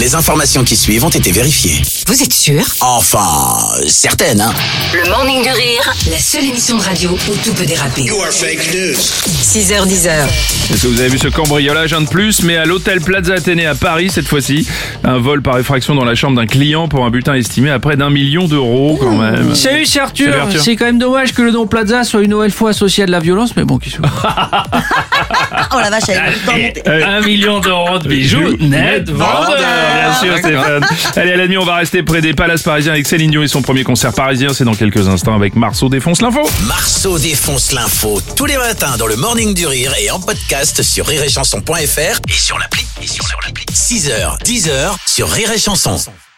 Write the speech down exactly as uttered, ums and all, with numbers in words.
Les informations qui suivent ont été vérifiées. Vous êtes sûr? Enfin, certaines, hein. Le Morning du Rire, la seule émission de radio où tout peut déraper. You are fake news. six heures dix. Est-ce que vous avez vu ce cambriolage, un de plus, mais à l'hôtel Plaza Athénée à Paris cette fois-ci? Un vol par effraction dans la chambre d'un client pour un butin estimé à près d'un million d'euros quand même. Salut, c'est Arthur. Salut, Arthur. C'est quand même dommage que le nom Plaza soit une nouvelle fois associé à de la violence, mais bon, qui se Oh la vache, elle est tout le temps montée. Un million d'euros de bijoux net vendeur. Bien sûr, Stéphane. Allez, à la nuit, on va rester près des palaces parisiens avec Céline Dion et son premier concert parisien. C'est dans quelques instants avec Marceau défonce l'info. Marceau défonce l'info tous les matins dans le Morning du Rire et en podcast sur rire et chanson point f r et sur l'appli. Et sur l'appli. six heures, dix heures sur Rire et Chanson.